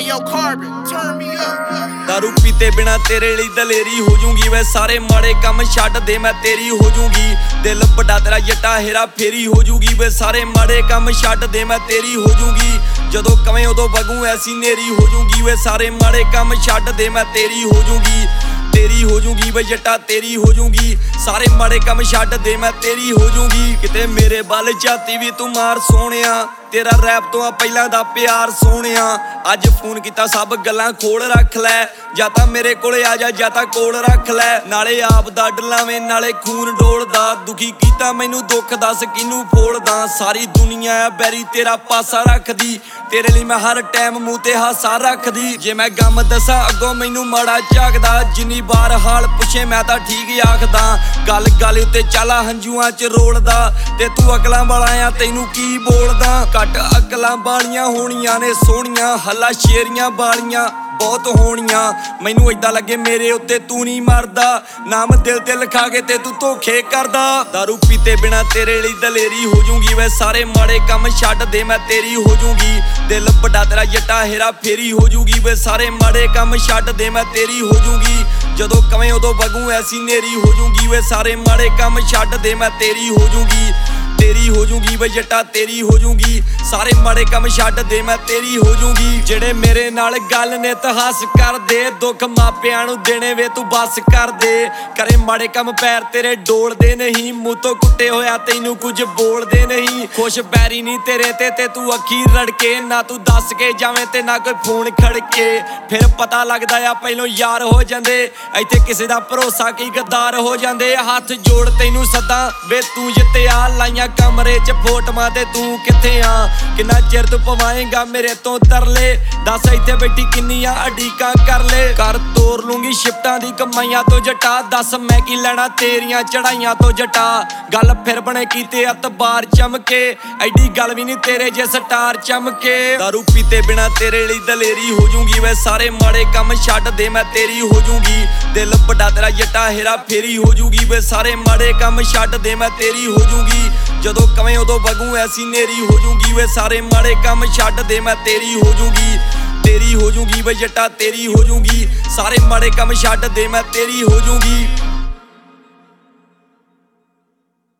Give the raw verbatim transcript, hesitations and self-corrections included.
yo, Carbon, turn me up. दारू पीते बिना तेरे लिए दलेरी हो जूंगी। वै सारे माड़े कम छड्ड दे मैं तेरी हो जूंगी। दिल बड़ा तेरा जट्टा हेरा फेरी हो जूगी। वै सारे माड़े कम छड्ड दे मैं तेरी हो जूंगी। जदों कवें उदों वगूं ऐसी नेरी हो जूंगी। वै सारे माड़े कम छड्ड दे मैं तेरी हो जूंगी। तेरी हो जूंगी वे जट्टा तेरी हो जूंगी। सारे माड़े कम छड्ड दे मैं तेरी हो जूंगी। किते मेरे बल जाती भी तू मार सोहणिया। तेरा रैप तो आ पहला दा प्यार सोहणिया। अज फोन कीता सब गल्लां खोल रख लै। जां तां मेरे कोले आ जा जां तां कोल रख लै। नाले आप दा डलावें नाले खून डोलदा। दुखी कीता मैनू दुख दस किनू फोड़दा। सारी दुनिया है बैरी तेरा पासा रखदी। तेरे लिए मैं हर टाइम मूंह ते हासा रखदी। जे मैं गम दसां अगों मैनू माड़ा झाकदा। जिन्नी बार हाल पुछे मैं तां ठीक आखदा। गल गल उत्ते चाला हंजुआं च रोलदा। ते तू अकलां वाला आ तैनू की बोलदा। घट अकलां वालियां होणियां ने सोहणियां। हल्ला शेरियां वालियां बहुत होणियां। मैनू इदां लगे मेरे उत्ते तू नहीं मरदा। नाम दिल ते लिखा के ते तू धोखे करदा। दारू पीते बिना तेरे लिए दलेरी हो जूंगी। वै सारे माड़े कम छड्ड दे मैं तेरी हो जूंगी। दिल बड़ा तेरा जट्टा हेरा फेरी हो जूगी। वै सारे माड़े कम छड्ड दे मैं तेरी हो जूंगी। जदों कवें उदों वगूं ऐसी नेरी हो जूंगी। वै सारे माड़े कम छड्ड दे मैं तेरी हो जूंगी। तेरी हो जूंगी वे जट्टा तेरी हो जूंगी। सारे माड़े कम छड्ड दे मैं तेरी हो जूंगी। जेड़े मेरे नाल गल ने इतिहास कर दे। दुख मापियां नू देने वे तू बस कर दे। करे माड़े कम पैर तेरे डोलदे नहीं। मूंह तो कुट्टे होया तैनू कुछ बोलदे नहीं। खुश बैरी नहीं तेरे ते ते तू अखी रड़के। ना तू दस के जावें ते ना कोई फोन खड़के। फिर पता लगदा आ पहलों यार हो जांदे। इत्थे किसे दा भरोसा की गद्दार हो जांदे। हाथ जोड़ तैनू सदा वे तू जित्तिया। लाइयां कमरे च फोटोआं ते तू कित्थे आ। किन्ना चिर तू पवाएगा मेरे तो तरले। दस इत्थे बैठी किन्नियां अडीकां कर ले। कर तोड़ लूंगी शिफ्टां दी कमाइयां तो जट्टा। दस मैं की लैना तेरियां चढ़ाइयां तो जट्टा। गल फिर बने कीते अतबार चमके। एडी गल भी नहीं तेरे जे स्टार चमके। दारू पीते बिना तेरे लिए दलेरी हो जूंगी। वै सारे माड़े कम छड्ड दे मैं तेरी हो जूंगी। दिल बड़ा तेरा जट्टा हेरा फेरी हो जूगी। वै सारे माड़े कम छड्ड दे मैं तेरी हो जूंगी। जदों कवें उदों वगूं ऐसी नेरी हो जूंगी। वे सारे माड़े कम छड्ड दे मैं तेरी हो जूंगी। तेरी हो जूंगी वे जट्टा तेरी हो जूंगी। सारे माड़े कम छड्ड दे मैं तेरी हो जूंगी।